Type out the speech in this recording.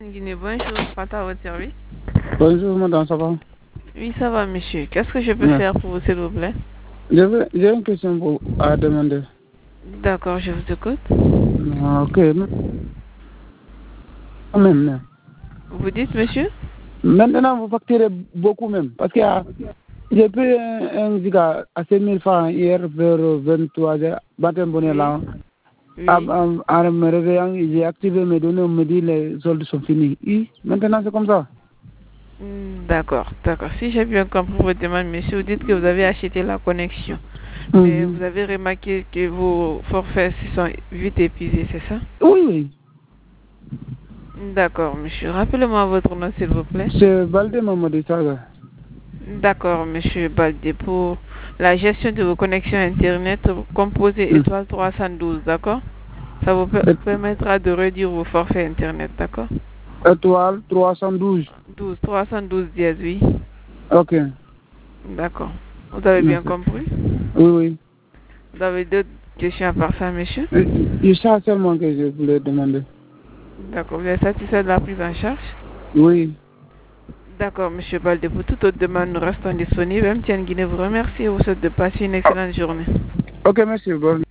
Guinée, bonjour, Fata à votre service. Bonjour madame, ça va? Oui, ça va, monsieur. Qu'est-ce que je peux Ouais. faire pour vous, s'il vous plaît? J'ai une question à demander. D'accord, je vous écoute. Ok, même. Vous dites, monsieur? Maintenant, vous facturez beaucoup même. Parce que j'ai payé un giga à 5 000 francs hier vers 23h. Oui. Là. Oui. En me réveillant, j'ai activé mes données, on me dit les soldes sont finis. Et maintenant, c'est comme ça. D'accord, d'accord. Si j'ai bien compris votre demande, monsieur, vous dites que vous avez acheté la connexion. Mais Mhm. vous avez remarqué que vos forfaits se sont vite épuisés, c'est ça? Oui, oui. D'accord, monsieur. Rappelez-moi votre nom, s'il vous plaît. C'est Balde Mamadou Saga. D'accord, monsieur Baldé. Pour la gestion de vos connexions Internet, composez Mhm. étoile 312, d'accord? Ça vous permettra de réduire vos forfaits Internet, d'accord? Étoile 312. 312 dièse, oui. Ok. D'accord. Vous avez bien Merci. compris? Oui, oui. Vous avez d'autres questions à part ça, monsieur? C'est ça seulement que je voulais demander. D'accord. Vous êtes satisfait de la prise en charge? Oui. D'accord, monsieur Baldé. Pour toute autre demande, nous restons disponibles. MTN Guinée vous remercie et vous souhaite de passer une excellente journée. Ok, merci. Bon.